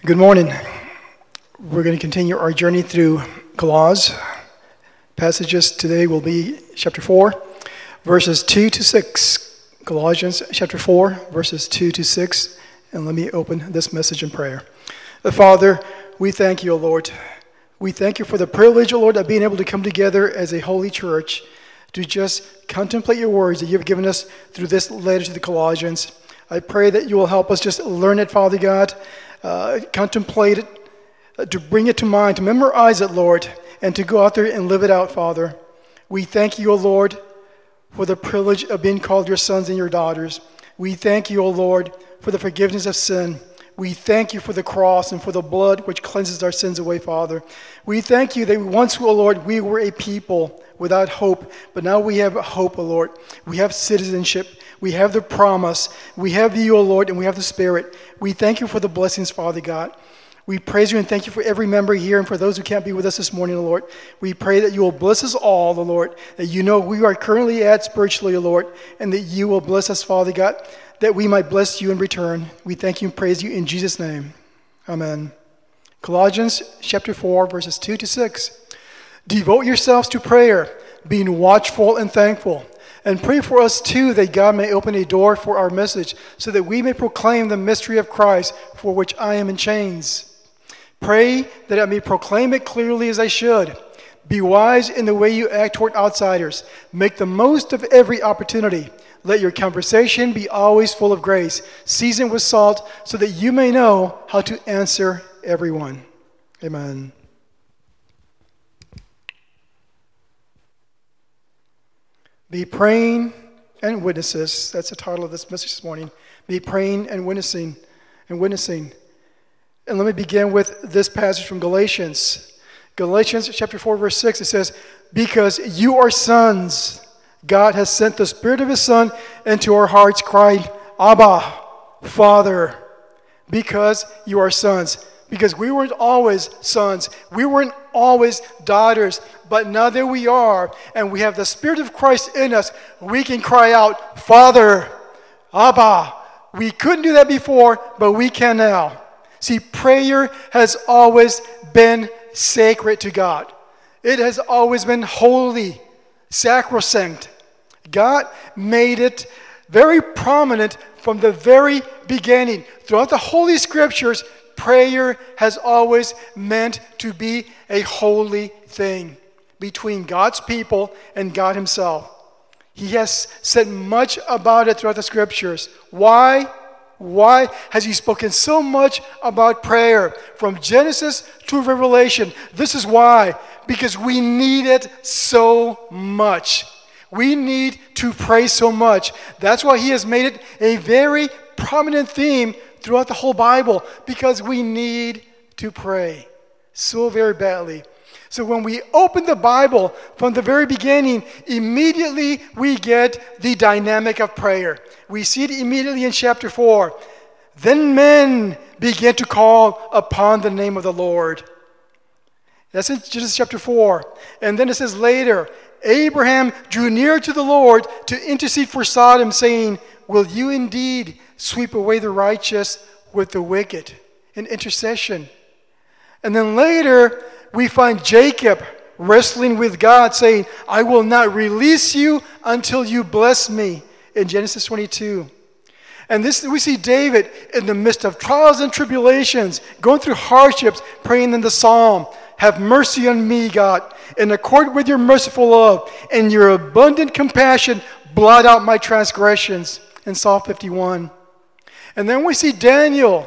Good morning. We're going to continue our journey through Colossians. Passages today will be chapter 4, verses 2 to 6. Colossians chapter 4, verses 2 to 6. And let me open this message in prayer. Father, we thank you, O Lord. We thank you for the privilege, O Lord, of being able to come together as a holy church to just contemplate your words that you've given us through this letter to the Colossians. I pray that you will help us just learn it, Father God, contemplate it, to bring it to mind, to memorize it, Lord, and to go out there and live it out, Father. We thank you, O Lord, for the privilege of being called your sons and your daughters. We thank you, O Lord, for the forgiveness of sin. We thank you for the cross and for the blood which cleanses our sins away, Father. We thank you that once, O Lord, we were a people without hope, but now we have hope, O Lord. We have citizenship. We have the promise. We have you, O Lord, and we have the Spirit. We thank you for the blessings, Father God. We praise you and thank you for every member here and for those who can't be with us this morning, O Lord. We pray that you will bless us all, O Lord, that you know we are currently at spiritually, O Lord, and that you will bless us, Father God, that we might bless you in return. We thank you and praise you in Jesus' name. Amen. Colossians chapter 4, verses 2 to 6. Devote yourselves to prayer, being watchful and thankful. And pray for us too that God may open a door for our message so that we may proclaim the mystery of Christ for which I am in chains. Pray that I may proclaim it clearly as I should. Be wise in the way you act toward outsiders. Make the most of every opportunity. Let your conversation be always full of grace, seasoned with salt, so that you may know how to answer everyone. Amen. Be praying and witnesses. That's the title of this message this morning. Be praying and witnessing. And let me begin with this passage from Galatians. Galatians chapter 4, verse 6, it says, because you are sons, God has sent the Spirit of His Son into our hearts, crying, Abba, Father, because you are sons. Because we weren't always sons. We weren't always daughters. But now that we are, and we have the Spirit of Christ in us, we can cry out, Father, Abba. We couldn't do that before, but we can now. See, prayer has always been sacred to God. It has always been holy, sacrosanct. God made it very prominent from the very beginning. Throughout the Holy Scriptures, prayer has always meant to be a holy thing between God's people and God Himself. He has said much about it throughout the Scriptures. Why? Why has He spoken so much about prayer? From Genesis to Revelation. This is why. Because we need it so much. We need to pray so much. That's why He has made it a very prominent theme throughout the whole Bible, because we need to pray so very badly. So when we open the Bible from the very beginning, immediately we get the dynamic of prayer. We see it immediately in chapter 4. Then men began to call upon the name of the Lord. That's in Genesis chapter 4. And then it says later, Abraham drew near to the Lord to intercede for Sodom, saying, will you indeed sweep away the righteous with the wicked? In intercession. And then later, we find Jacob wrestling with God, saying, I will not release you until you bless me, in Genesis 22. And this we see David in the midst of trials and tribulations, going through hardships, praying in the psalm, have mercy on me, God, in accord with your merciful love and your abundant compassion, blot out my transgressions, in Psalm 51. And then we see Daniel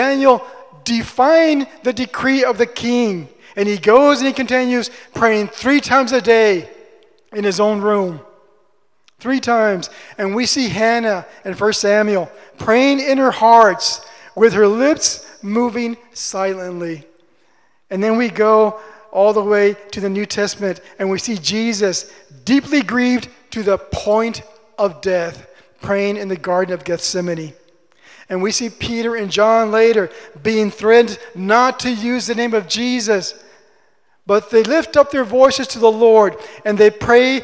defying the decree of the king. And he goes and he continues praying 3 times a day in his own room. 3 times. And we see Hannah in 1 Samuel praying in her heart with her lips moving silently. And then we go all the way to the New Testament and we see Jesus deeply grieved to the point of death, praying in the Garden of Gethsemane. And we see Peter and John later being threatened not to use the name of Jesus, but they lift up their voices to the Lord and they pray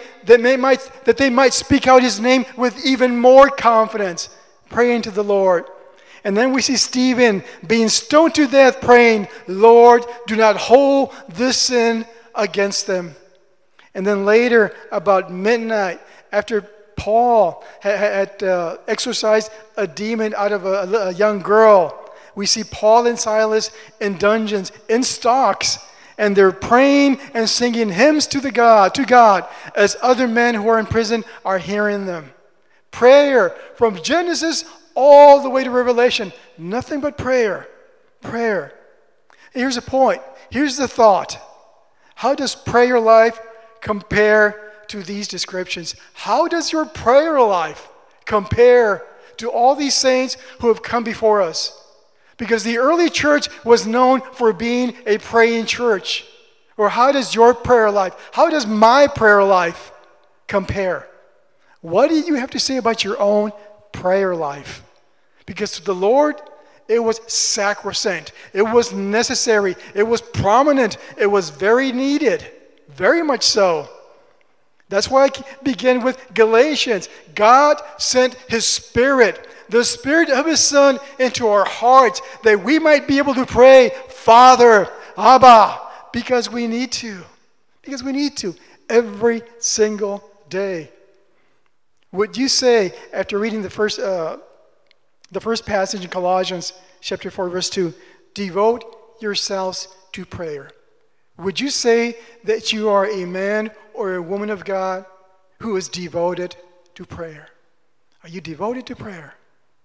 that they might speak out His name with even more confidence, praying to the Lord. And then we see Stephen being stoned to death praying, Lord, do not hold this sin against them. And then later, about midnight, after Paul had exorcised a demon out of a young girl, we see Paul and Silas in dungeons, in stocks, and they're praying and singing hymns to God, as other men who are in prison are hearing them. Prayer from Genesis all the way to Revelation. Nothing but prayer. Prayer. And here's the point. Here's the thought. How does prayer life compare to these descriptions? How does your prayer life compare to all these saints who have come before us? Because the early church was known for being a praying church. Or how does your prayer life, how does my prayer life compare? What do you have to say about your own prayer life? Because to the Lord, it was sacrosanct. It was necessary. It was prominent. It was very needed. Very much so. That's why I begin with Galatians. God sent His Spirit, the Spirit of His Son, into our hearts that we might be able to pray, Father, Abba, because we need to. Because we need to every single day. Would you say, after reading the first passage in Colossians chapter 4, verse 2, devote yourselves to prayer? Would you say that you are a man or a woman of God who is devoted to prayer? Are you devoted to prayer?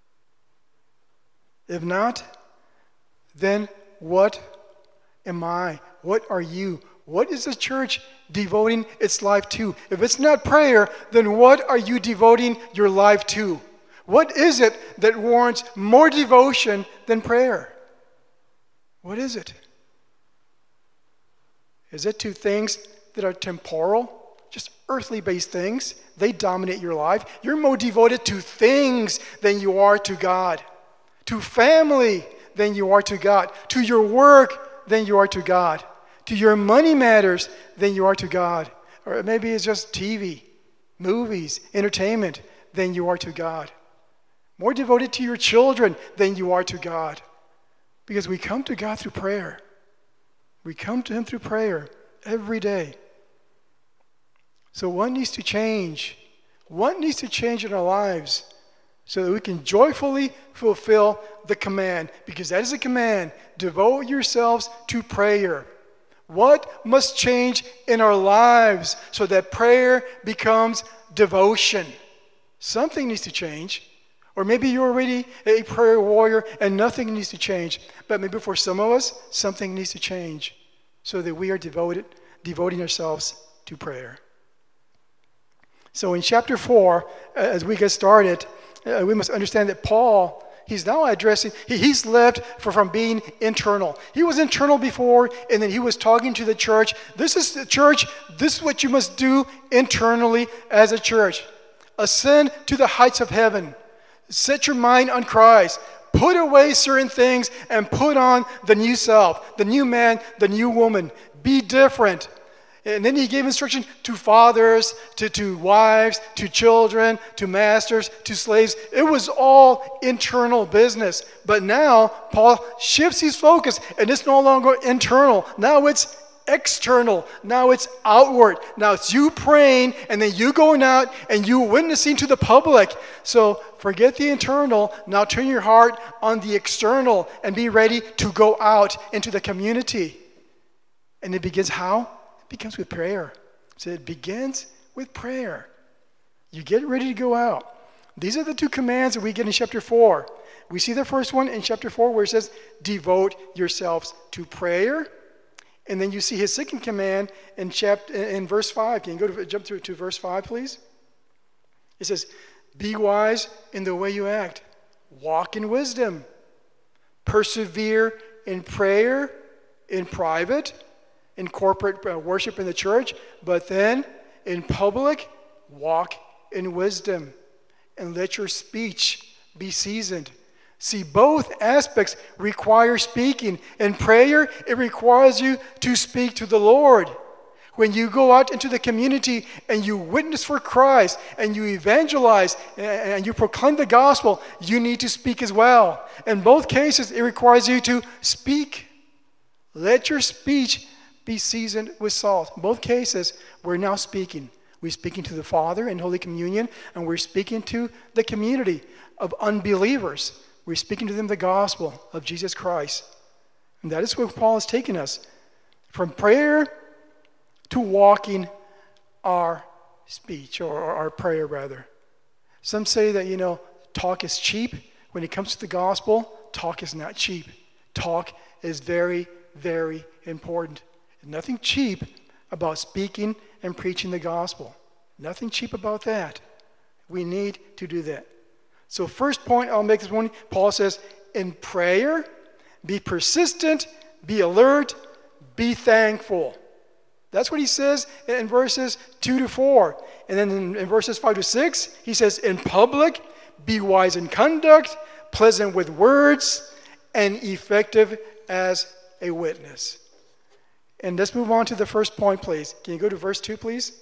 If not, then what am I? What are you? What is the church devoting its life to? If it's not prayer, then what are you devoting your life to? What is it that warrants more devotion than prayer? What is it? Is it to things that are temporal, just earthly-based things? They dominate your life. You're more devoted to things than you are to God, to family than you are to God, to your work than you are to God, to your money matters than you are to God. Or maybe it's just TV, movies, entertainment than you are to God. More devoted to your children than you are to God. Because we come to God through prayer. We come to Him through prayer every day. So what needs to change? What needs to change in our lives so that we can joyfully fulfill the command? Because that is a command. Devote yourselves to prayer. What must change in our lives so that prayer becomes devotion? Something needs to change. Or maybe you're already a prayer warrior and nothing needs to change. But maybe for some of us, something needs to change so that we are devoting ourselves to prayer. So in chapter 4, as we get started, we must understand that Paul, he's now addressing, he's left from being internal. He was internal before, and then he was talking to the church. This is the church, this is what you must do internally as a church. Ascend to the heights of heaven. Set your mind on Christ. Put away certain things and put on the new self, the new man, the new woman. Be different. And then he gave instruction to fathers, to wives, to children, to masters, to slaves. It was all internal business. But now Paul shifts his focus, and it's no longer internal. Now it's external. Now it's outward. Now it's you praying, and then you going out and you witnessing to the public. So forget the internal. Now turn your heart on the external and be ready to go out into the community. And it begins how? It begins with prayer. So it begins with prayer. You get ready to go out. These are the two commands that we get in chapter 4. We see the first one in chapter 4 where it says, devote yourselves to prayer. And then you see his second command in verse 5. Can you jump to verse 5, please? It says, be wise in the way you act. Walk in wisdom. Persevere in prayer, in private, in corporate worship in the church. But then, in public, walk in wisdom. And let your speech be seasoned. See, both aspects require speaking. In prayer, it requires you to speak to the Lord. When you go out into the community and you witness for Christ and you evangelize and you proclaim the gospel, you need to speak as well. In both cases, it requires you to speak. Let your speech be seasoned with salt. In both cases, we're now speaking. We're speaking to the Father in Holy Communion, and we're speaking to the community of unbelievers. We're speaking to them the gospel of Jesus Christ. And that is where Paul is taking us. From prayer to walking our speech, or our prayer rather. Some say that, talk is cheap. When it comes to the gospel, talk is not cheap. Talk is very, very important. There's nothing cheap about speaking and preaching the gospel. Nothing cheap about that. We need to do that. So first point I'll make this morning, Paul says, in prayer, be persistent, be alert, be thankful. That's what he says in verses 2-4. And then in verses 5-6, he says, in public, be wise in conduct, pleasant with words, and effective as a witness. And let's move on to the first point, please. Can you go to verse 2, please?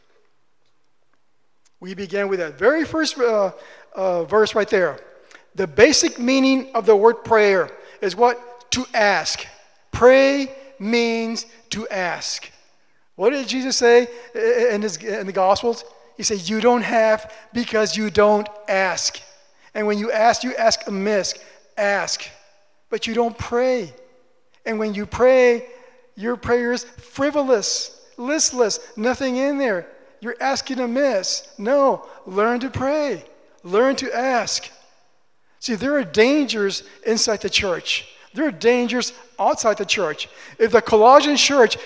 We began with that very first verse right there. The basic meaning of the word prayer is what? To ask. Pray means to ask. What did Jesus say in the Gospels? He said, you don't have because you don't ask. And when you ask amiss. Ask. But you don't pray. And when you pray, your prayer is frivolous, listless, nothing in there. You're asking amiss. No, learn to pray. Learn to ask. See, there are dangers inside the church. There are dangers outside the church. If the Colossian church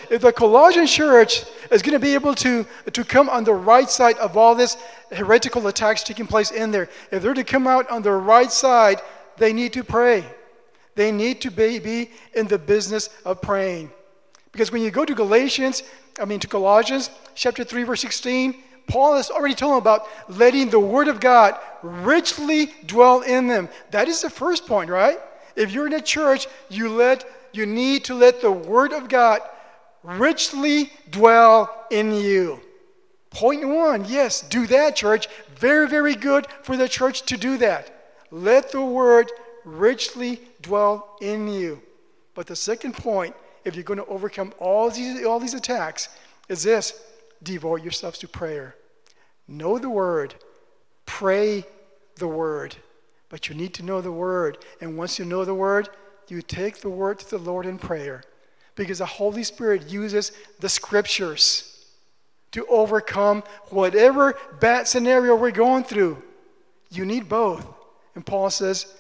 is going to be able to come on the right side of all this heretical attacks taking place in there, if they're to come out on the right side, they need to pray. They need to be in the business of praying. Because when you go to Colossians chapter 3, verse 16, Paul has already told them about letting the word of God richly dwell in them. That is the first point, right? If you're in a church, you need to let the word of God richly dwell in you. Point 1, yes, do that, church. Very, very good for the church to do that. Let the word richly dwell in you. But the second point, if you're going to overcome all these attacks, is this: devote yourselves to prayer. Know the word. Pray the word. But you need to know the word. And once you know the word, you take the word to the Lord in prayer. Because the Holy Spirit uses the scriptures to overcome whatever bad scenario we're going through. You need both. And Paul says,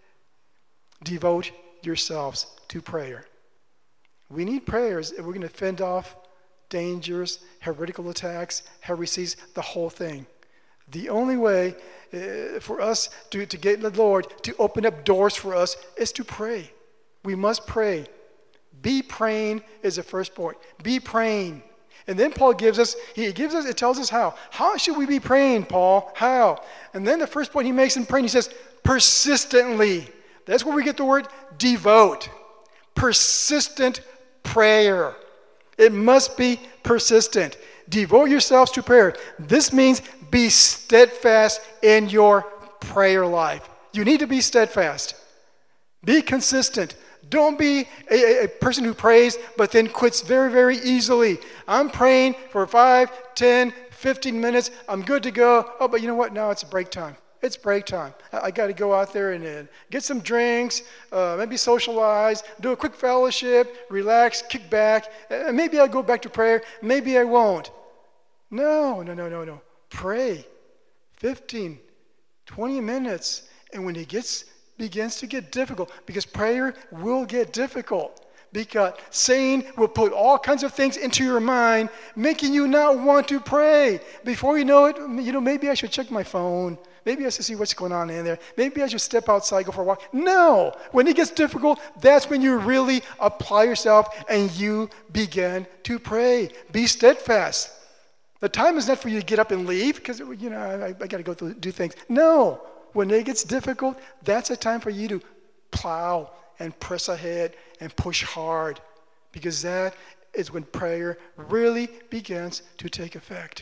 devote yourselves to prayer. We need prayers if we're going to fend off dangers, heretical attacks, heresies, the whole thing. The only way for us to get the Lord to open up doors for us is to pray. We must pray. Be praying is the first point. Be praying. And then Paul it tells us how. How should we be praying, Paul? How? And then the first point he makes in praying, he says, persistently. That's where we get the word devote. Persistent prayer. It must be persistent. Devote yourselves to prayer. This means be steadfast in your prayer life. You need to be steadfast. Be consistent. Don't be a person who prays but then quits very, very easily. I'm praying for 5, 10, 15 minutes. I'm good to go. Oh, but you know what? Now it's break time. It's break time. I got to go out there and get some drinks, maybe socialize, do a quick fellowship, relax, kick back. Maybe I'll go back to prayer. Maybe I won't. No. Pray 15, 20 minutes. And when it begins to get difficult, because prayer will get difficult, because Satan will put all kinds of things into your mind, making you not want to pray. Before you know it, maybe I should check my phone. Maybe I should see what's going on in there. Maybe I should step outside, go for a walk. No! When it gets difficult, that's when you really apply yourself and you begin to pray. Be steadfast. The time is not for you to get up and leave because, I got to go do things. No! When it gets difficult, that's a time for you to plow and press ahead and push hard, because that is when prayer really begins to take effect.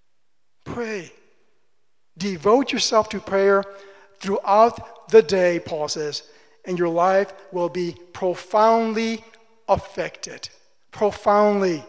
Pray. Devote yourself to prayer throughout the day, Paul says, and your life will be profoundly affected. Profoundly.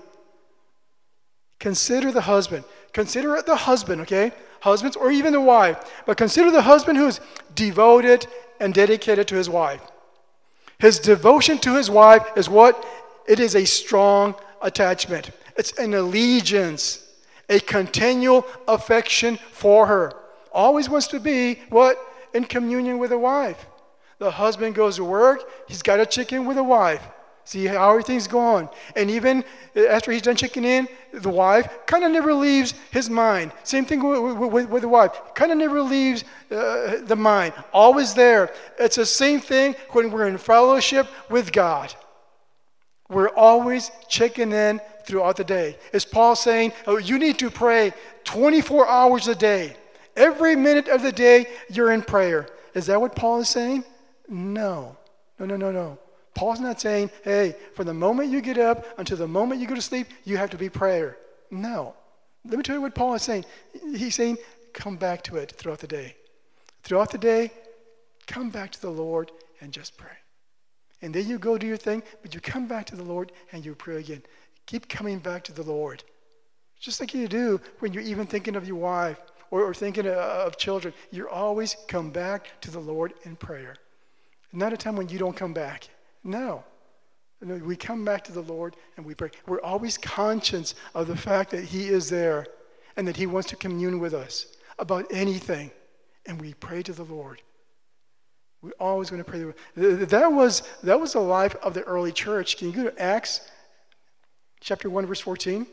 Consider the husband. Consider the husband, okay? Husbands or even the wife. But consider the husband who is devoted and dedicated to his wife. His devotion to his wife is what? It is a strong attachment. It's an allegiance, a continual affection for her. Always wants to be, what? In communion with a wife. The husband goes to work, he's got to check in with the wife. See how everything's going. And even after he's done checking in, the wife kind of never leaves his mind. Same thing with the wife. Kind of never leaves the mind. Always there. It's the same thing when we're in fellowship with God. We're always checking in throughout the day. Is Paul saying, oh, you need to pray 24 hours a day. Every minute of the day, you're in prayer. Is that what Paul is saying? No. No. Paul's not saying, hey, from the moment you get up until the moment you go to sleep, you have to be prayer. No. Let me tell you what Paul is saying. He's saying, come back to it throughout the day. Throughout the day, come back to the Lord and just pray. And then you go do your thing, but you come back to the Lord and you pray again. Keep coming back to the Lord. Just like you do when you're even thinking of your wife or thinking of children. You always come back to the Lord in prayer. Not a time when you don't come back. No. We come back to the Lord and we pray. We're always conscious of the fact that He is there and that He wants to commune with us about anything. And we pray to the Lord. We're always going to pray. That was the life of the early church. Can you go to Acts chapter 1, verse 14?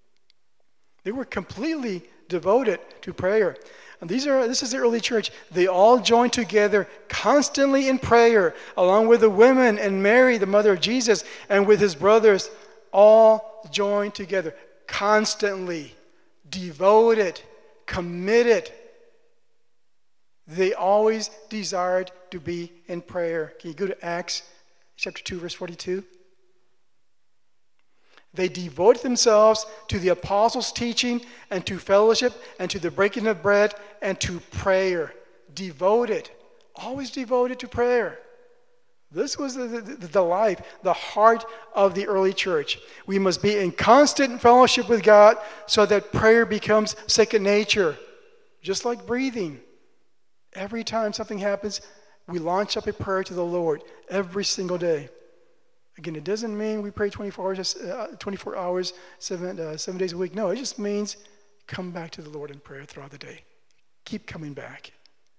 They were completely devoted to prayer. And this is the early church. They all joined together constantly in prayer, along with the women and Mary, the mother of Jesus, and with his brothers, all joined together, constantly, devoted, committed. They always desired to be in prayer. Can you go to Acts chapter 2, verse 42? They devoted themselves to the apostles' teaching and to fellowship and to the breaking of bread and to prayer. Devoted. Always devoted to prayer. This was the life, the heart of the early church. We must be in constant fellowship with God so that prayer becomes second nature. Just like breathing. Every time something happens, we launch up a prayer to the Lord every single day. Again, it doesn't mean we pray 24 hours, 7 days a week. No, it just means come back to the Lord in prayer throughout the day. Keep coming back.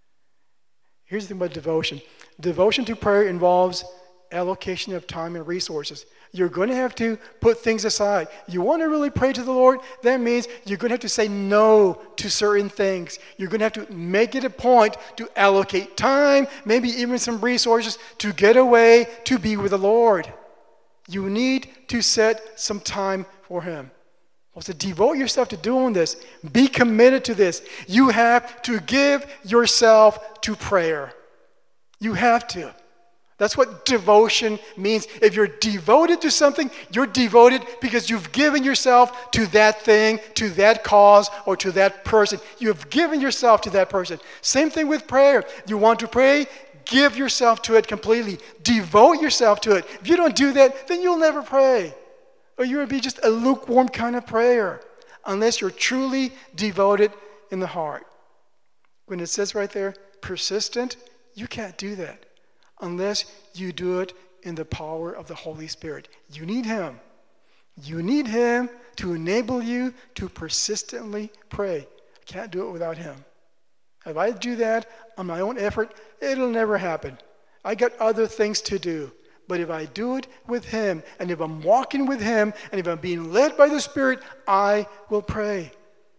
Here's the thing about devotion. Devotion to prayer involves allocation of time and resources. You're going to have to put things aside. You want to really pray to the Lord? That means you're going to have to say no to certain things. You're going to have to make it a point to allocate time, maybe even some resources to get away to be with the Lord. You need to set some time for Him. So devote yourself to doing this. Be committed to this. You have to give yourself to prayer. You have to. That's what devotion means. If you're devoted to something, you're devoted because you've given yourself to that thing, to that cause, or to that person. You have given yourself to that person. Same thing with prayer. You want to pray? Give yourself to it completely. Devote yourself to it. If you don't do that, then you'll never pray. Or you'll be just a lukewarm kind of prayer unless you're truly devoted in the heart. When it says right there, persistent, you can't do that unless you do it in the power of the Holy Spirit. You need Him. You need Him to enable you to persistently pray. I can't do it without Him. If I do that on my own effort, it'll never happen. I got other things to do. But if I do it with Him, and if I'm walking with Him, and if I'm being led by the Spirit, I will pray.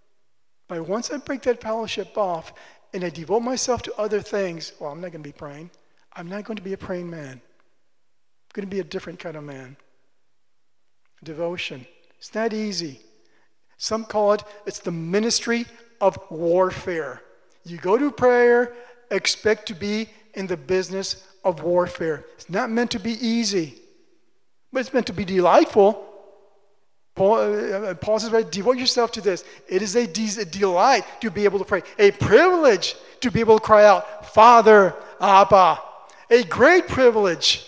But once I break that fellowship off, and I devote myself to other things, well, I'm not going to be praying. I'm not going to be a praying man. I'm going to be a different kind of man. Devotion. It's not easy. Some call it's the ministry of warfare. You go to prayer, expect to be in the business of warfare. It's not meant to be easy, but it's meant to be delightful. Paul says, right, devote yourself to this. It is a delight to be able to pray, a privilege to be able to cry out, Father, Abba, a great privilege.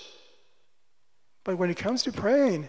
But when it comes to praying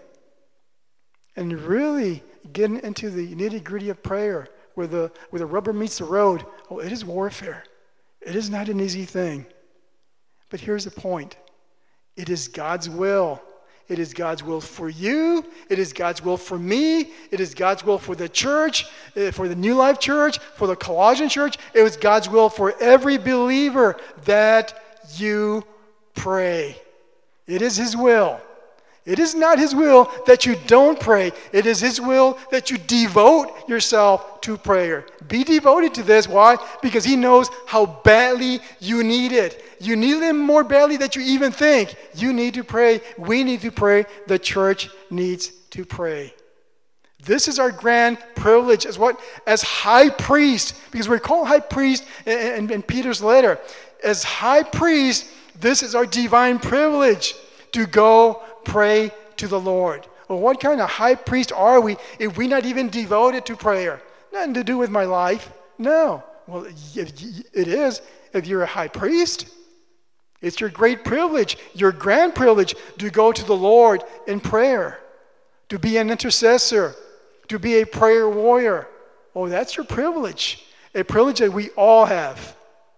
and really getting into the nitty-gritty of prayer, where the rubber meets the road, it is warfare. It is not an easy thing. But here's the point. It is God's will. It is God's will for you. It is God's will for me. It is God's will for the church, for the New Life Church, for the Colossian church. It was God's will for every believer that you pray. It is His will. It is not His will that you don't pray. It is His will that you devote yourself to prayer. Be devoted to this. Why? Because He knows how badly you need it. You need Him more badly than you even think. You need to pray. We need to pray. The church needs to pray. This is our grand privilege as high priest, because we're called high priest in Peter's letter. As high priest, this is our divine privilege to go pray to the Lord. Well, what kind of high priest are we if we're not even devoted to prayer? Nothing to do with my life. No. Well, it is if you're a high priest. It's your great privilege, your grand privilege to go to the Lord in prayer, to be an intercessor, to be a prayer warrior. Oh, that's your privilege, a privilege that we all have.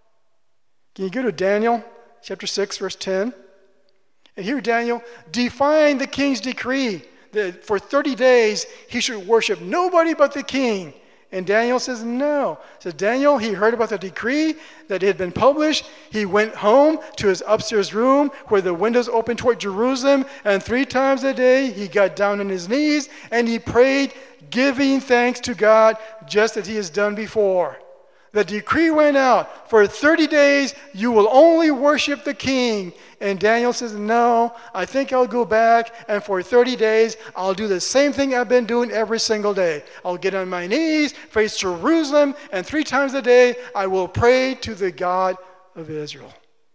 Can you go to Daniel chapter 6, verse 10? And here Daniel defined the king's decree that for 30 days he should worship nobody but the king. And Daniel says no. So Daniel, he heard about the decree that had been published. He went home to his upstairs room where the windows opened toward Jerusalem. And 3 times a day he got down on his knees and he prayed, giving thanks to God just as he has done before. The decree went out. For 30 days, you will only worship the king. And Daniel says, no, I think I'll go back. And for 30 days, I'll do the same thing I've been doing every single day. I'll get on my knees, face Jerusalem, and 3 times a day, I will pray to the God of Israel.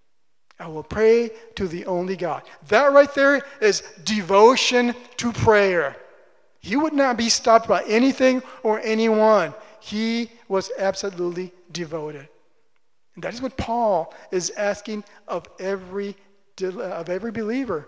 I will pray to the only God. That right there is devotion to prayer. He would not be stopped by anything or anyone. He was absolutely devoted. And that is what Paul is asking of every believer.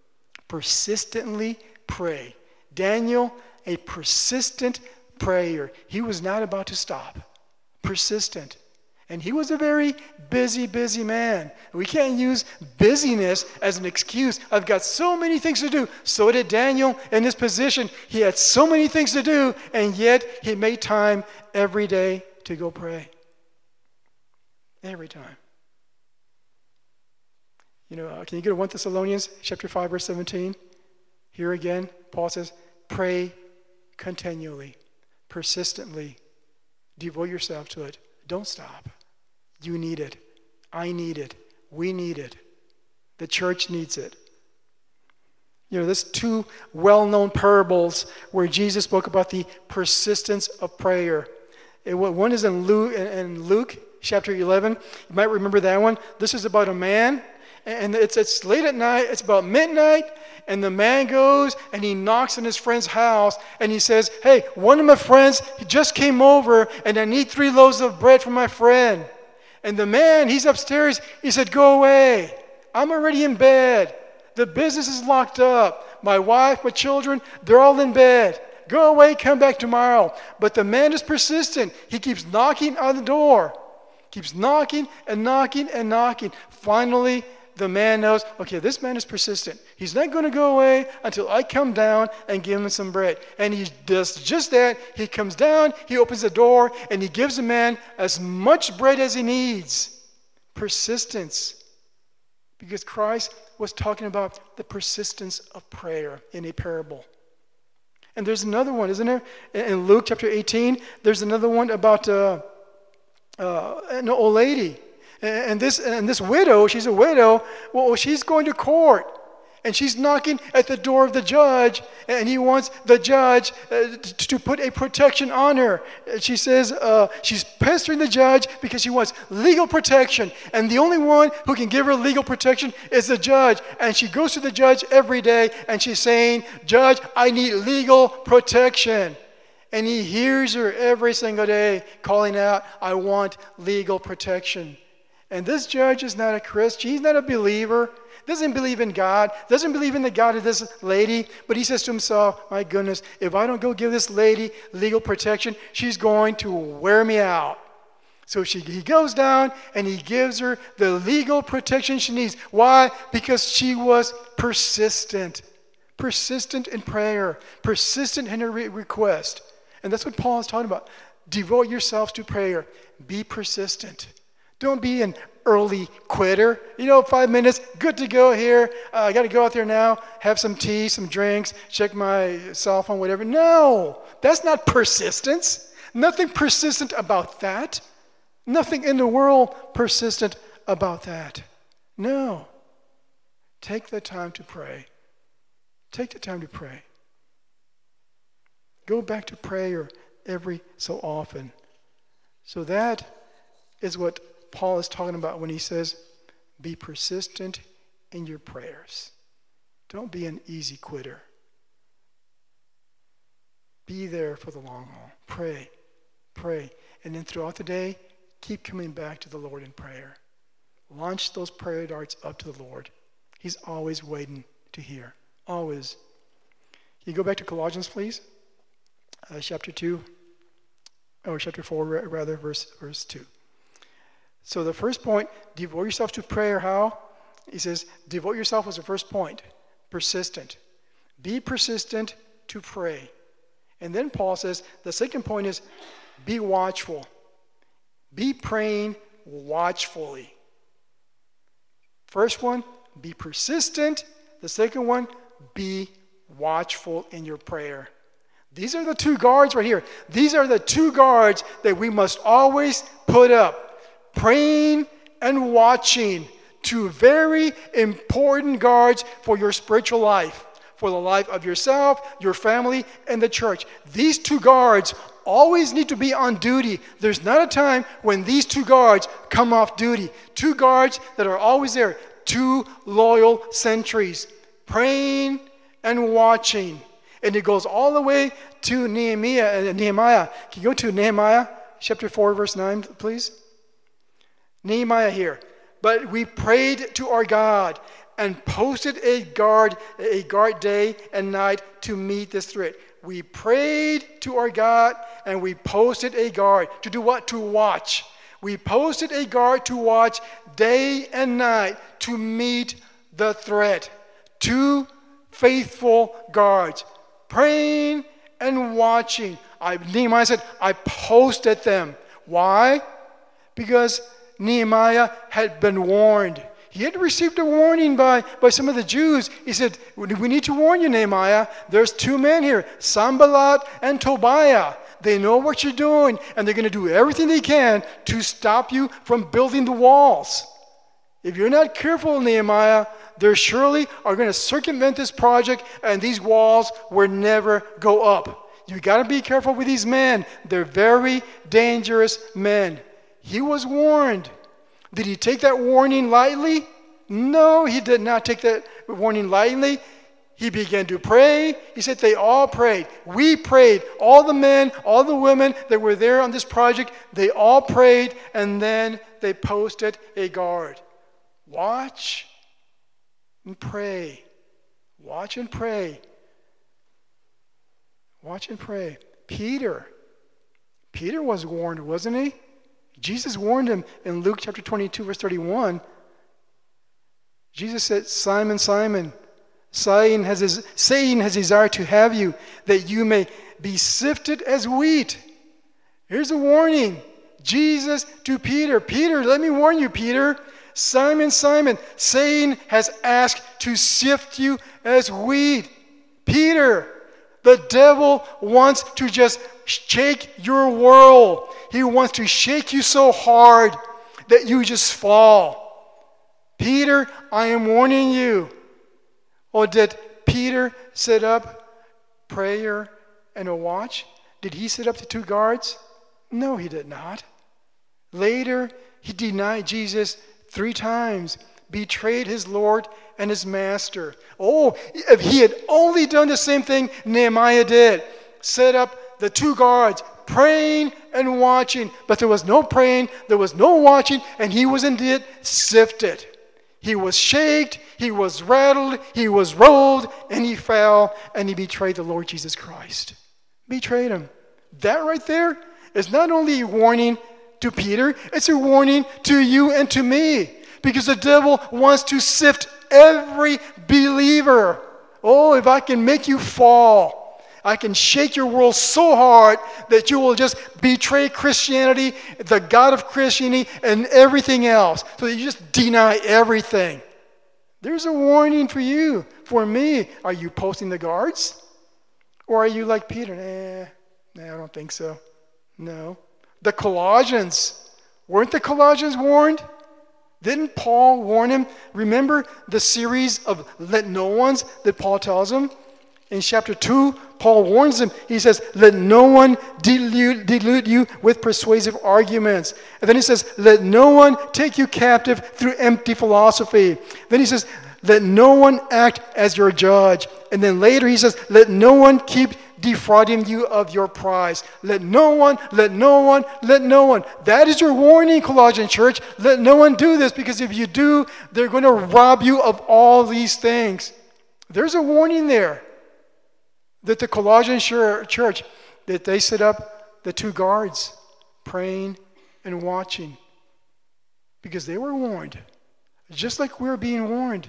Persistently pray. Daniel, a persistent prayer. He was not about to stop. Persistent. And he was a very busy man. We can't use busyness as an excuse. I've got so many things to do. So did Daniel in his position. He had so many things to do, and yet he made time every day to go pray. Every time. Can you go to 1 Thessalonians chapter 5, verse 17? Here again, Paul says, pray continually, persistently. Devote yourself to it. Don't stop. You need it. I need it. We need it. The church needs it. There's 2 well-known parables where Jesus spoke about the persistence of prayer. One is in Luke chapter 11. You might remember that one. This is about a man, and it's late at night. It's about midnight, and the man goes and he knocks on his friend's house, and he says, hey, one of my friends just came over, and I need 3 loaves of bread for my friend. And the man, he's upstairs. He said, go away. I'm already in bed. The business is locked up. My wife, my children, they're all in bed. Go away, come back tomorrow. But the man is persistent. He keeps knocking on the door. Keeps knocking and knocking and knocking. Finally, the man knows, okay, this man is persistent. He's not going to go away until I come down and give him some bread. And he does just that. He comes down, he opens the door, and he gives the man as much bread as he needs. Persistence. Because Christ was talking about the persistence of prayer in a parable. And there's another one, isn't there? In Luke chapter 18, there's another one about an old lady. And this widow, she's a widow, well, she's going to court. And she's knocking at the door of the judge, and he wants the judge to put a protection on her. She says she's pestering the judge because she wants legal protection. And the only one who can give her legal protection is the judge. And she goes to the judge every day, and she's saying, Judge, I need legal protection. And he hears her every single day calling out, I want legal protection. And this judge is not a Christian. He's not a believer. Doesn't believe in God, doesn't believe in the God of this lady, but he says to himself, my goodness, if I don't go give this lady legal protection, she's going to wear me out. So he goes down and he gives her the legal protection she needs. Why? Because she was persistent in prayer, persistent in her request. And that's what Paul is talking about. Devote yourselves to prayer. Be persistent. Don't be an early quitter. 5 minutes, good to go here. I got to go out there now, have some tea, some drinks, check my cell phone, whatever. No, that's not persistence. Nothing persistent about that. Nothing in the world persistent about that. No. Take the time to pray. Take the time to pray. Go back to prayer every so often. So that is what Paul is talking about when he says, be persistent in your prayers. Don't be an easy quitter. Be there for the long haul. Pray. And then throughout the day, keep coming back to the Lord in prayer. Launch those prayer darts up to the Lord. He's always waiting to hear. Always. Can you go back to Colossians, please? Chapter 4, rather, verse 2. So the first point, devote yourself to prayer. How? He says, devote yourself was the first point. Persistent. Be persistent to pray. And then Paul says, the second point is, be watchful. Be praying watchfully. First one, be persistent. The second one, be watchful in your prayer. These are the two guards right here. These are the two guards that we must always put up. Praying and watching, two very important guards for your spiritual life, for the life of yourself, your family, and the church. These two guards always need to be on duty. There's not a time when these two guards come off duty. Two guards that are always there, two loyal sentries, praying and watching. And it goes all the way to Nehemiah. Can you go to Nehemiah chapter 4, verse 9, please? Nehemiah here. But we prayed to our God and posted a guard day and night to meet this threat. We prayed to our God and we posted a guard. To do what? To watch. We posted a guard to watch day and night to meet the threat. Two faithful guards. Praying and watching. Nehemiah said, I posted them. Why? Because Nehemiah had been warned. He had received a warning by some of the Jews. He said, we need to warn you, Nehemiah. There's two men here, Sanballat and Tobiah. They know what you're doing, and they're going to do everything they can to stop you from building the walls. If you're not careful, Nehemiah, they surely are going to circumvent this project, and these walls will never go up. You got to be careful with these men. They're very dangerous men. He was warned. Did he take that warning lightly? No, he did not take that warning lightly. He began to pray. He said they all prayed. We prayed. All the men, all the women that were there on this project, they all prayed, and then they posted a guard. Watch and pray. Watch and pray. Watch and pray. Peter was warned, wasn't he? Jesus warned him in Luke chapter 22, verse 31. Jesus said, Simon, Simon, Satan has desired to have you, that you may be sifted as wheat. Here's a warning. Jesus to Peter. Peter, let me warn you, Peter. Simon, Simon, Satan has asked to sift you as wheat. Peter, the devil wants to just shake your world. He wants to shake you so hard that you just fall. Peter, I am warning you. Or did Peter set up prayer and a watch? Did he set up the 2 guards? No, he did not. Later, he denied Jesus 3 times, betrayed his Lord and his master. Oh, if he had only done the same thing Nehemiah did, set up the 2 guards, praying and watching, but there was no praying, there was no watching, and he was indeed sifted. He was shaken, he was rattled, he was rolled, and he fell, and he betrayed the Lord Jesus Christ. Betrayed him. That right there is not only a warning to Peter, it's a warning to you and to me. Because the devil wants to sift every believer. Oh, if I can make you fall, I can shake your world so hard that you will just betray Christianity, the God of Christianity, and everything else. So that you just deny everything. There's a warning for you, for me. Are you posting the guards? Or are you like Peter? Nah, I don't think so. No. The Colossians, weren't the Colossians warned? Didn't Paul warn him? Remember the series of let no ones that Paul tells him? In chapter 2, Paul warns him. He says, let no one delude you with persuasive arguments. And then he says, let no one take you captive through empty philosophy. Then he says, let no one act as your judge. And then later he says, let no one keep defrauding you of your prize. Let no one. That is your warning, Colossian church. Let no one do this, because if you do, they're going to rob you of all these things. There's a warning there that the Colossian church, that they set up the 2 guards, praying and watching, because they were warned. Just like we're being warned.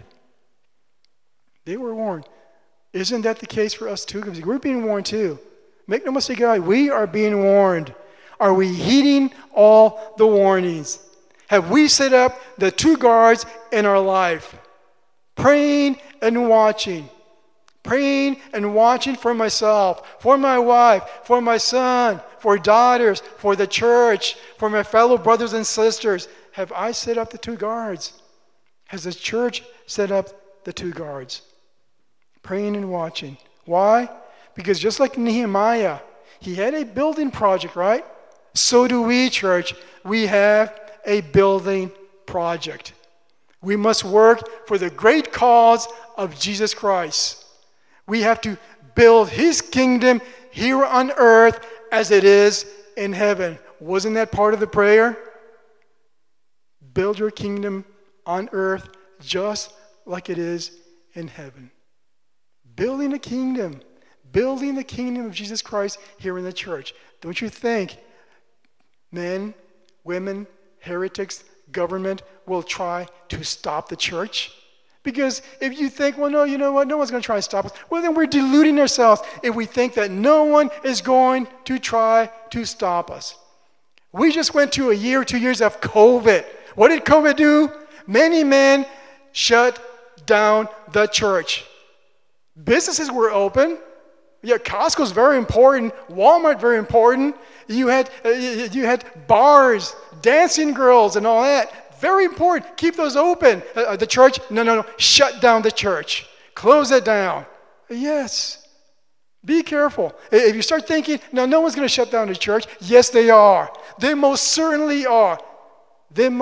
They were warned. Isn't that the case for us too? Because we're being warned too. Make no mistake about it, we are being warned. Are we heeding all the warnings? Have we set up the 2 guards in our life? Praying and watching. Praying and watching for myself, for my wife, for my son, for daughters, for the church, for my fellow brothers and sisters. Have I set up the 2 guards? Has the church set up the 2 guards? Praying and watching. Why? Because just like Nehemiah, he had a building project, right? So do we, church. We have a building project. We must work for the great cause of Jesus Christ. We have to build his kingdom here on earth as it is in heaven. Wasn't that part of the prayer? Build your kingdom on earth just like it is in heaven. Building the kingdom of Jesus Christ here in the church. Don't you think men, women, heretics, government will try to stop the church? Because if you think, well, no, you know what, no one's going to try to stop us, well, then we're deluding ourselves if we think that no one is going to try to stop us. We just went to a year or 2 years of COVID. What did COVID do? Many men shut down the church. Businesses were open. Yeah, Costco's very important. Walmart very important. You had bars, dancing girls, and all that. Very important. Keep those open. The church? No. Shut down the church. Close it down. Yes. Be careful. If you start thinking, no one's going to shut down the church. Yes, they are. They most certainly are. And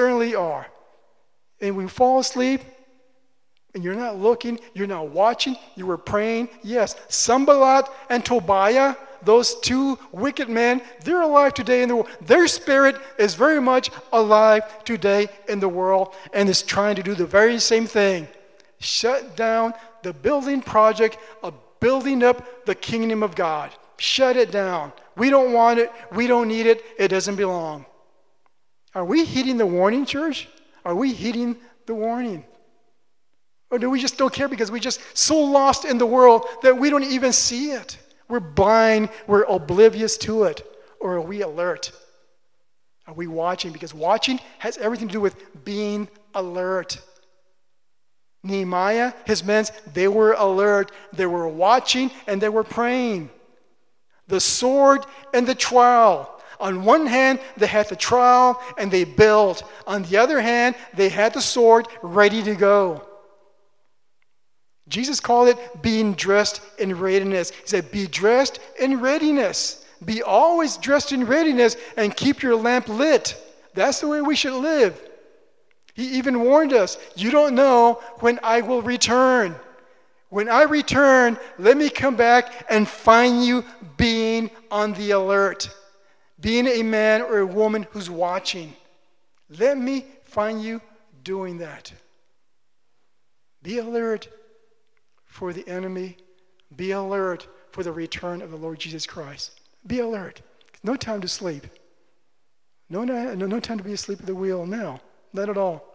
when you fall asleep, and you're not looking, you're not watching, you were praying. Yes, Sanballat and Tobiah, those 2 wicked men, they're alive today in the world. Their spirit is very much alive today in the world and is trying to do the very same thing. Shut down the building project of building up the kingdom of God. Shut it down. We don't want it. We don't need it. It doesn't belong. Are we heeding the warning, church? Are we heeding the warning? Or do we just don't care because we're just so lost in the world that we don't even see it? We're blind, we're oblivious to it. Or are we alert? Are we watching? Because watching has everything to do with being alert. Nehemiah, his men, they were alert. They were watching and they were praying. The sword and the trowel. On one hand, they had the trowel and they built. On the other hand, they had the sword ready to go. Jesus called it being dressed in readiness. He said, be dressed in readiness. Be always dressed in readiness and keep your lamp lit. That's the way we should live. He even warned us, you don't know when I will return. When I return, let me come back and find you being on the alert. Being a man or a woman who's watching. Let me find you doing that. Be alert for the enemy. Be alert for the return of the Lord Jesus Christ. Be alert. No time to sleep. No time to be asleep at the wheel now. Not at all.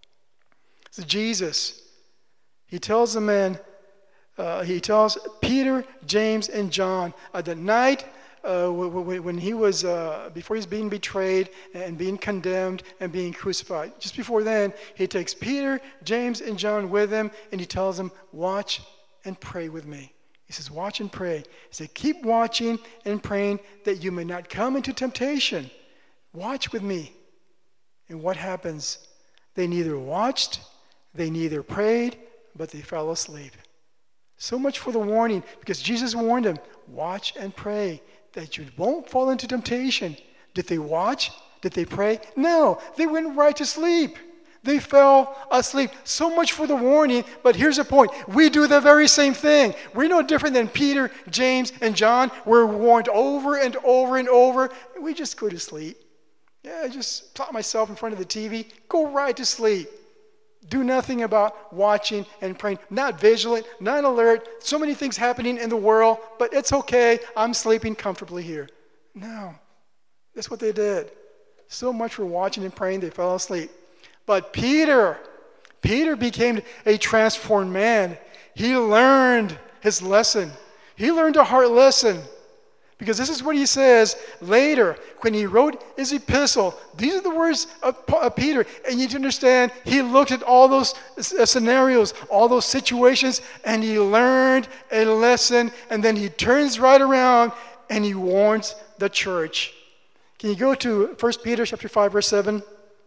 So Jesus, he tells the man, he tells Peter, James, and John the night when he was, before he's being betrayed and being condemned and being crucified. Just before then, he takes Peter, James, and John with him, and he tells them, watch and pray with me. He says, watch and pray. He said, keep watching and praying that you may not come into temptation. Watch with me. And what happens? They neither watched, they neither prayed, but they fell asleep. So much for the warning, because Jesus warned them, watch and pray that you won't fall into temptation. Did they watch? Did they pray? No, they went right to sleep. They fell asleep. So much for the warning, but here's the point. We do the very same thing. We're no different than Peter, James, and John. We're warned over and over and over, and we just go to sleep. Yeah, I just plop myself in front of the TV, go right to sleep. Do nothing about watching and praying. Not vigilant, not alert. So many things happening in the world, but it's okay. I'm sleeping comfortably here. No, that's what they did. So much for watching and praying, they fell asleep. But Peter became a transformed man. He learned his lesson. He learned a hard lesson. Because this is what he says later when he wrote his epistle. These are the words of Peter. And you need to understand, he looked at all those scenarios, all those situations, and he learned a lesson. And then he turns right around and he warns the church. Can you go to 1 Peter chapter 5, verse 7?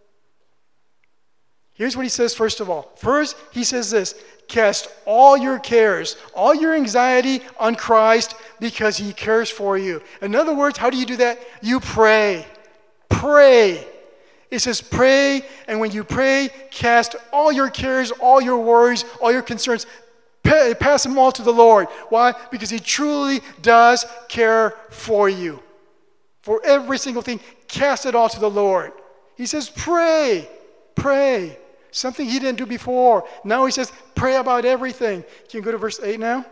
Here's what he says first of all. First, he says this, cast all your cares, all your anxiety on Christ because he cares for you. In other words, how do you do that? You pray. Pray. It says pray, and when you pray, cast all your cares, all your worries, all your concerns, pass them all to the Lord. Why? Because he truly does care for you. For every single thing, cast it all to the Lord. He says pray. Pray. Something he didn't do before. Now he says, pray about everything. Can you go to verse 8 now?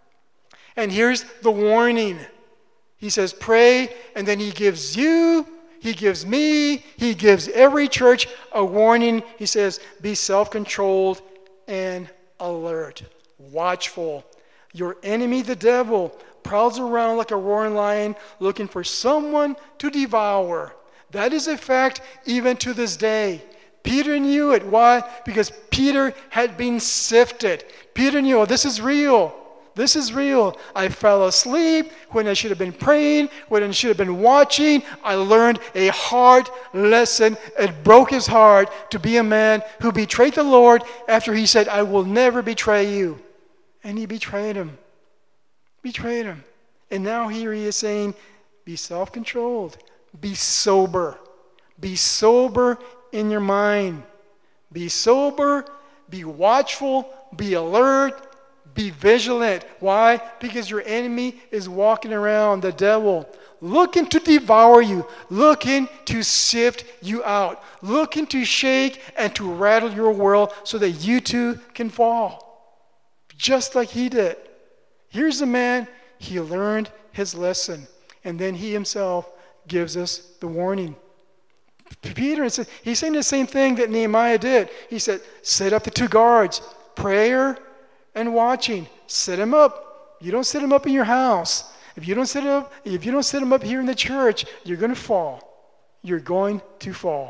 And here's the warning. He says, pray, and then he gives you, he gives me, he gives every church a warning. He says, be self-controlled and alert, watchful. Your enemy, the devil, prowls around like a roaring lion looking for someone to devour. That is a fact even to this day. Peter knew it. Why? Because Peter had been sifted. Peter knew, this is real. This is real. I fell asleep when I should have been praying, when I should have been watching. I learned a hard lesson. It broke his heart to be a man who betrayed the Lord after he said, I will never betray you. And he betrayed him. Betrayed him. And now here he is saying, be self-controlled. Be sober. Be sober in your mind. Be sober, be watchful, be alert, be vigilant. Why? Because your enemy is walking around, the devil, looking to devour you, looking to sift you out, looking to shake and to rattle your world so that you too can fall. Just like he did. Here's the man, he learned his lesson, and then he himself gives us the warning. Peter, he's saying the same thing that Nehemiah did. He said, set up the 2 guards, prayer and watching. Set them up. You don't set them up in your house. If you don't set them up here in the church, you're going to fall. You're going to fall.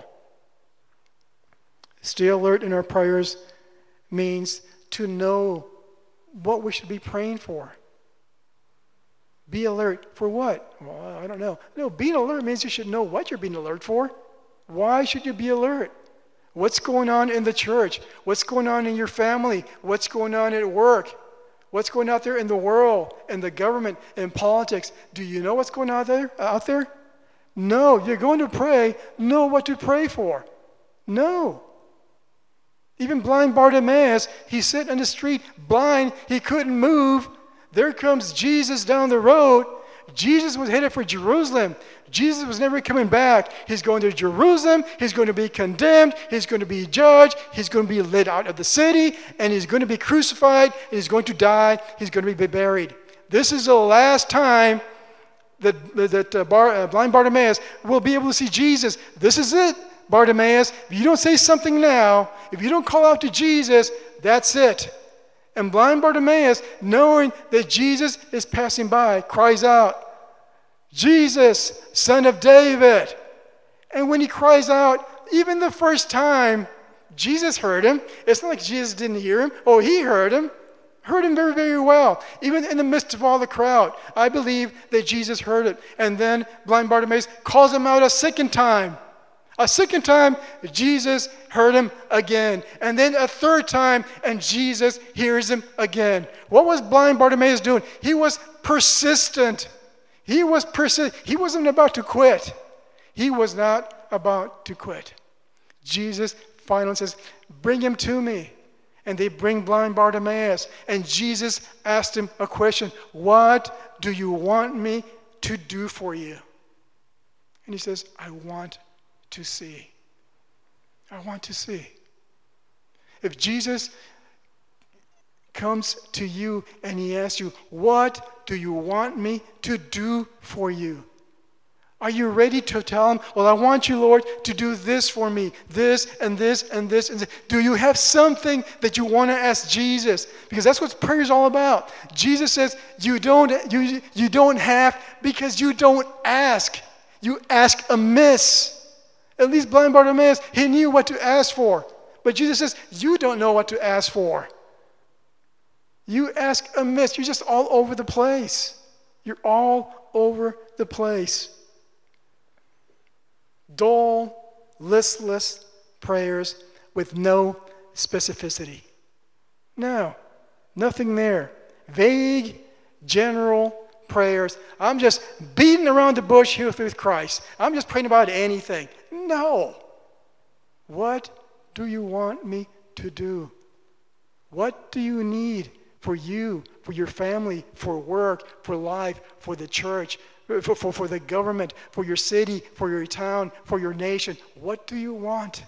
Stay alert in our prayers means to know what we should be praying for. Be alert for what? Well, I don't know. No, being alert means you should know what you're being alert for. Why should you be alert? What's going on in the church? What's going on in your family? What's going on at work? What's going on out there in the world, in the government, in politics? Do you know what's going on out there? No. You're going to pray. Know what to pray for. No. Even blind Bartimaeus, he's sitting on the street, blind. He couldn't move. There comes Jesus down the road. Jesus was headed for Jerusalem. Jesus was never coming back. He's going to Jerusalem. He's going to be condemned. He's going to be judged. He's going to be led out of the city. And he's going to be crucified. And he's going to die. He's going to be buried. This is the last time that blind Bartimaeus will be able to see Jesus. This is it, Bartimaeus. If you don't say something now, if you don't call out to Jesus, that's it. And blind Bartimaeus, knowing that Jesus is passing by, cries out, Jesus, Son of David. And when he cries out, even the first time, Jesus heard him. It's not like Jesus didn't hear him. Oh, he heard him. Heard him very, very well. Even in the midst of all the crowd, I believe that Jesus heard it. And then blind Bartimaeus calls him out a second time. A second time, Jesus heard him again. And then a third time, and Jesus hears him again. What was blind Bartimaeus doing? He was persistent. He wasn't about to quit. He was not about to quit. Jesus finally says, bring him to me. And they bring blind Bartimaeus. And Jesus asked him a question. What do you want me to do for you? And he says, I want to see. I want to see. If Jesus comes to you and he asks you, what do you want me to do for you? Are you ready to tell him, well, I want you, Lord, to do this for me, this and this and this and this. Do you have something that you want to ask Jesus? Because that's what prayer is all about. Jesus says you don't have because you don't ask. You ask amiss. At least blind Bartimaeus, he knew what to ask for. But Jesus says, you don't know what to ask for. You ask amiss. You're just all over the place. You're all over the place. Dull, listless prayers with no specificity. No, nothing there. Vague, general prayers. I'm just beating around the bush here with Christ. I'm just praying about anything. No. What do you want me to do? What do you need for you, for your family, for work, for life, for the church, for the government, for your city, for your town, for your nation? What do you want?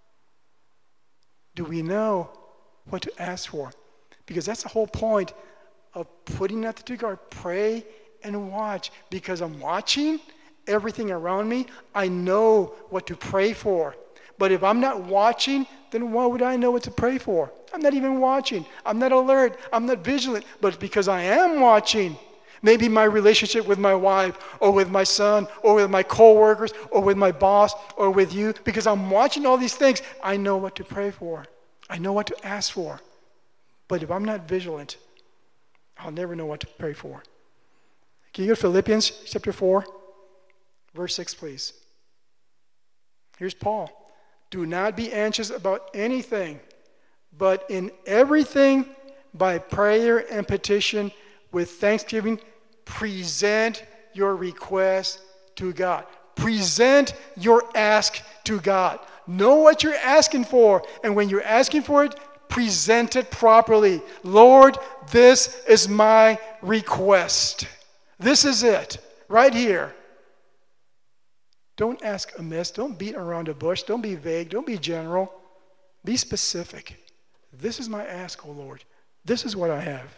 Do we know what to ask for? Because that's the whole point of putting that together. Pray and watch. Because I'm watching everything around me, I know what to pray for. But if I'm not watching, then why would I know what to pray for? I'm not even watching. I'm not alert. I'm not vigilant. But because I am watching, maybe my relationship with my wife or with my son or with my co-workers or with my boss or with you, because I'm watching all these things, I know what to pray for. I know what to ask for. But if I'm not vigilant, I'll never know what to pray for. Can you go to Philippians chapter 4, verse 6, please? Here's Paul. Do not be anxious about anything, but in everything by prayer and petition with thanksgiving, present your request to God. Present your ask to God. Know what you're asking for, and when you're asking for it, present it properly. Lord, this is my request. This is it, right here. Don't ask amiss. Don't beat around the bush. Don't be vague. Don't be general. Be specific. This is my ask, O Lord. This is what I have.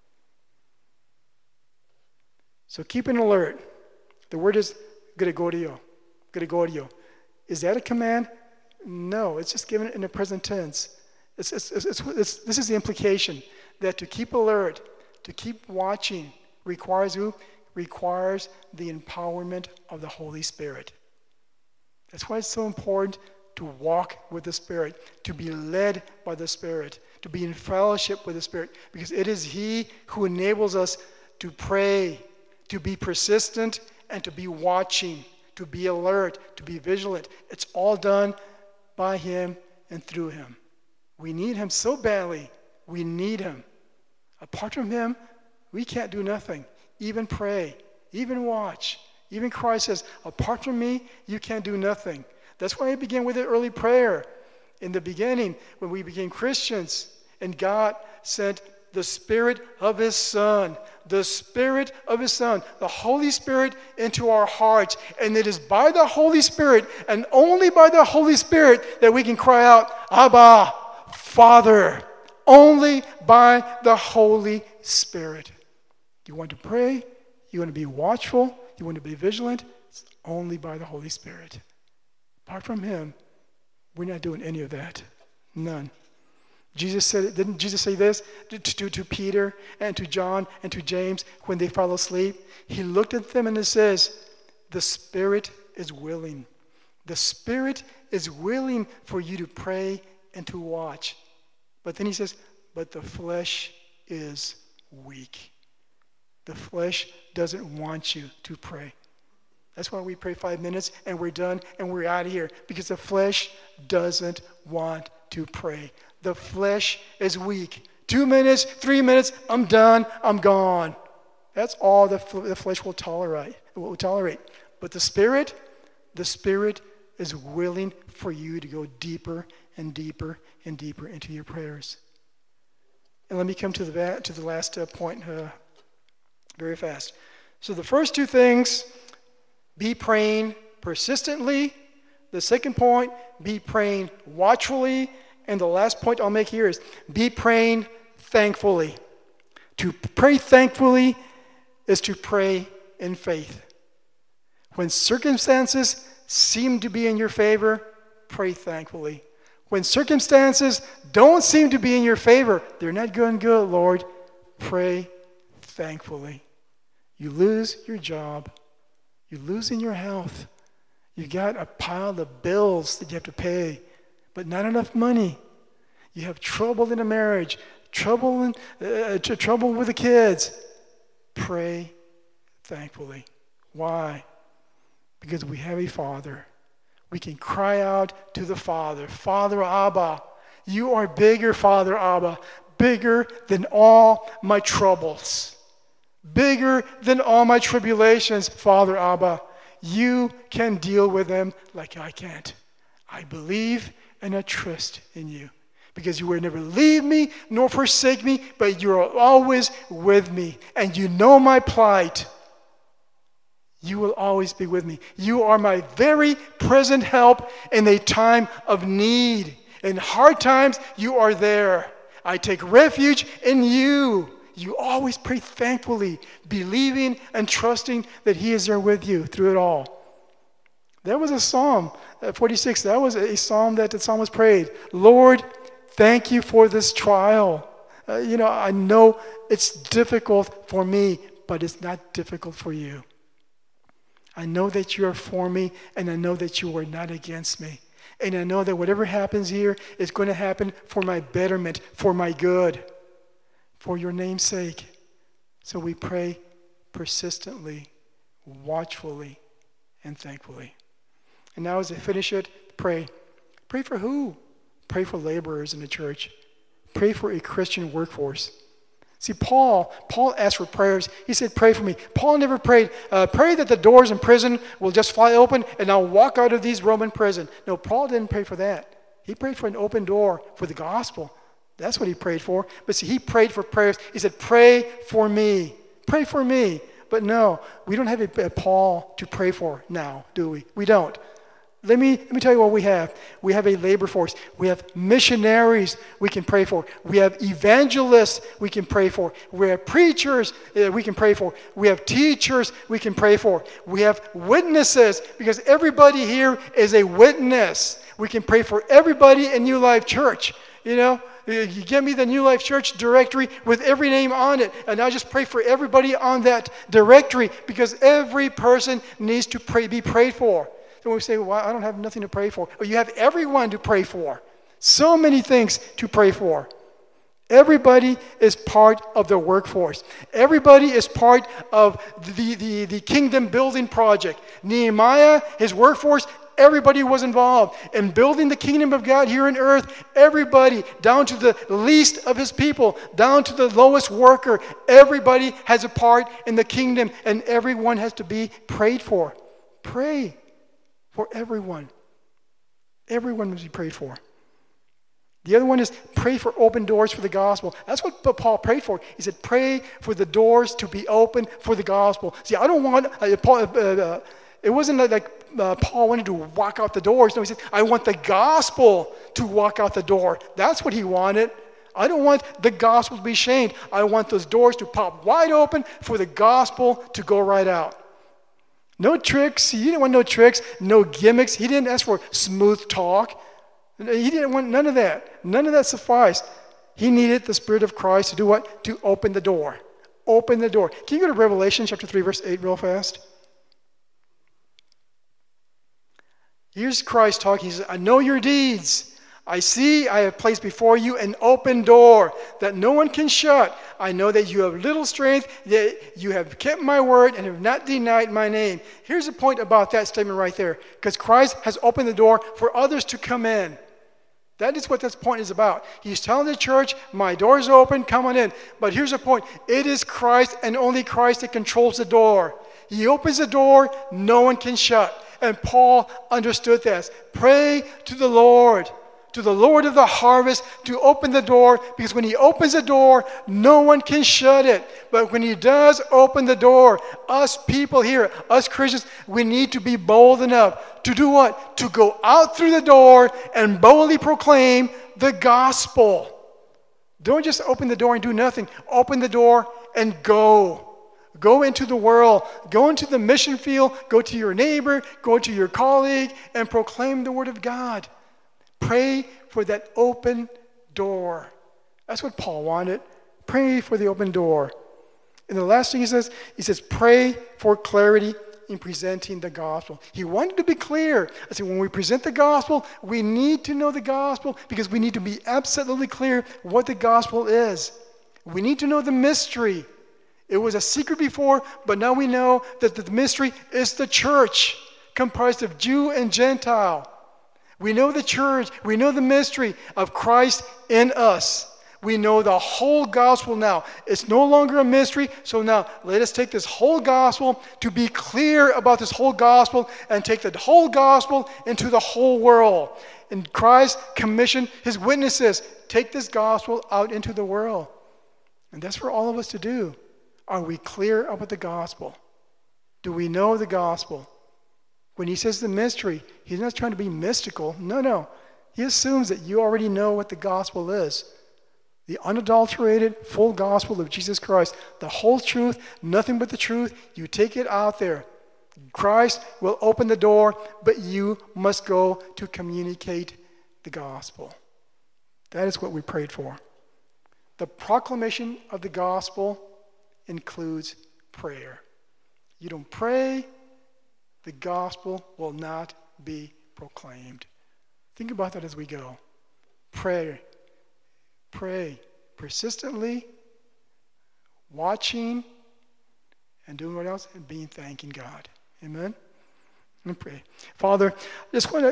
So keep an alert. The word is Gregorio. Gregorio. Is that a command? No, it's just given in the present tense. This is the implication, that to keep alert, to keep watching, requires who? Requires the empowerment of the Holy Spirit. That's why it's so important to walk with the Spirit, to be led by the Spirit, to be in fellowship with the Spirit, because it is He who enables us to pray, to be persistent, and to be watching, to be alert, to be vigilant. It's all done by Him and through him. We need him so badly. We need him. Apart from him, we can't do nothing. Even pray, even watch, even Christ says, apart from me, you can't do nothing. That's why I began with the early prayer. In the beginning, when we became Christians, and God sent the Spirit of his Son, the Spirit of his Son, the Holy Spirit into our hearts. And it is by the Holy Spirit, and only by the Holy Spirit, that we can cry out, Abba, Father. Only by the Holy Spirit. You want to pray? You want to be watchful? You want to be vigilant? It's only by the Holy Spirit. Apart from him, we're not doing any of that. None. Jesus said, didn't Jesus say this to Peter and to John and to James when they fell asleep? He looked at them and he says, the Spirit is willing. The Spirit is willing for you to pray and to watch. But then he says, but the flesh is weak. The flesh doesn't want you to pray. That's why we pray 5 minutes and we're done and we're out of here. Because the flesh doesn't want to pray. The flesh is weak. 2 minutes, 3 minutes, I'm done, I'm gone. That's all the flesh will tolerate. But the Spirit is willing for you to go deeper and deeper and deeper into your prayers. And let me come to the last point very fast. So the first two things, be praying persistently. The second point, be praying watchfully. And the last point I'll make here is be praying thankfully. To pray thankfully is to pray in faith. When circumstances seem to be in your favor, pray thankfully. When circumstances don't seem to be in your favor, they're not going good, Lord, pray thankfully. You lose your job. You're losing your health. You got a pile of bills that you have to pay, but not enough money. You have trouble in a marriage, trouble with the kids. Pray thankfully. Why? Because we have a Father. We can cry out to the Father. Father Abba, you are bigger, Father Abba, bigger than all my troubles, bigger than all my tribulations, Father Abba. You can deal with them like I can't. I believe and I trust in you because you will never leave me nor forsake me, but you are always with me and you know my plight. You will always be with me. You are my very present help in a time of need. In hard times, you are there. I take refuge in you. You always pray thankfully, believing and trusting that he is there with you through it all. That was a Psalm 46. That was a psalm that the psalmist prayed. Lord, thank you for this trial. I know it's difficult for me, but it's not difficult for you. I know that you are for me, and I know that you are not against me. And I know that whatever happens here is going to happen for my betterment, for my good, for your name's sake. So we pray persistently, watchfully, and thankfully. And now as I finish it, pray. Pray for who? Pray for laborers in the church. Pray for a Christian workforce. See, Paul asked for prayers. He said, pray for me. Paul never prayed, pray that the doors in prison will just fly open and I'll walk out of these Roman prison. No, Paul didn't pray for that. He prayed for an open door for the gospel. That's what he prayed for. But see, he prayed for prayers. He said, pray for me. Pray for me. But no, we don't have a Paul to pray for now, do we? We don't. Let me tell you what we have. We have a labor force. We have missionaries we can pray for. We have evangelists we can pray for. We have preachers we can pray for. We have teachers we can pray for. We have witnesses because everybody here is a witness. We can pray for everybody in New Life Church. You give me the New Life Church directory with every name on it, and I just pray for everybody on that directory because every person needs to be prayed for. So when we say, well, I don't have nothing to pray for. Well, you have everyone to pray for. So many things to pray for. Everybody is part of the workforce. Everybody is part of the kingdom building project. Nehemiah, his workforce, Everybody was involved in building the kingdom of God here on earth. Everybody, down to the least of his people, down to the lowest worker, everybody has a part in the kingdom, and everyone has to be prayed for. Pray for everyone. Everyone must be prayed for. The other one is pray for open doors for the gospel. That's what Paul prayed for. He said, pray for the doors to be open for the gospel. See, I don't want, it wasn't like Paul wanted to walk out the doors. No, he said, I want the gospel to walk out the door. That's what he wanted. I don't want the gospel to be shamed. I want those doors to pop wide open for the gospel to go right out. No tricks. He didn't want no tricks, no gimmicks. He didn't ask for smooth talk. He didn't want none of that. None of that sufficed. He needed the Spirit of Christ to do what? To open the door. Open the door. Can you go to Revelation chapter 3, verse 8 real fast? Here's Christ talking. He says, I know your deeds. I see I have placed before you an open door that no one can shut. I know that you have little strength, that you have kept my word and have not denied my name. Here's the point about that statement right there. Because Christ has opened the door for others to come in. That is what this point is about. He's telling the church, my door is open, come on in. But here's the point. It is Christ and only Christ that controls the door. He opens the door, no one can shut. And Paul understood this. Pray to the Lord of the harvest, to open the door, because when he opens the door, no one can shut it. But when he does open the door, us people here, us Christians, we need to be bold enough to do what? To go out through the door and boldly proclaim the gospel. Don't just open the door and do nothing. Open the door and go. Go into the world. Go into the mission field. Go to your neighbor. Go to your colleague and proclaim the word of God. Pray for that open door. That's what Paul wanted. Pray for the open door. And the last thing he says, pray for clarity in presenting the gospel. He wanted to be clear. I said, when we present the gospel, we need to know the gospel because we need to be absolutely clear what the gospel is. We need to know the mystery. It was a secret before, but now we know that the mystery is the church, comprised of Jew and Gentile. We know the church. We know the mystery of Christ in us. We know the whole gospel now. It's no longer a mystery. So now let us take this whole gospel to be clear about this whole gospel and take the whole gospel into the whole world. And Christ commissioned his witnesses. Take this gospel out into the world. And that's for all of us to do. Are we clear about the gospel? Do we know the gospel? When he says the mystery, he's not trying to be mystical. No. He assumes that you already know what the gospel is. The unadulterated, full gospel of Jesus Christ. The whole truth, nothing but the truth. You take it out there. Christ will open the door, but you must go to communicate the gospel. That is what we prayed for. The proclamation of the gospel includes prayer. You don't pray, the gospel will not be proclaimed. Think about that as we go. Pray persistently, watching, and doing what else? And thanking God. Amen? Let me pray. Father, I just want to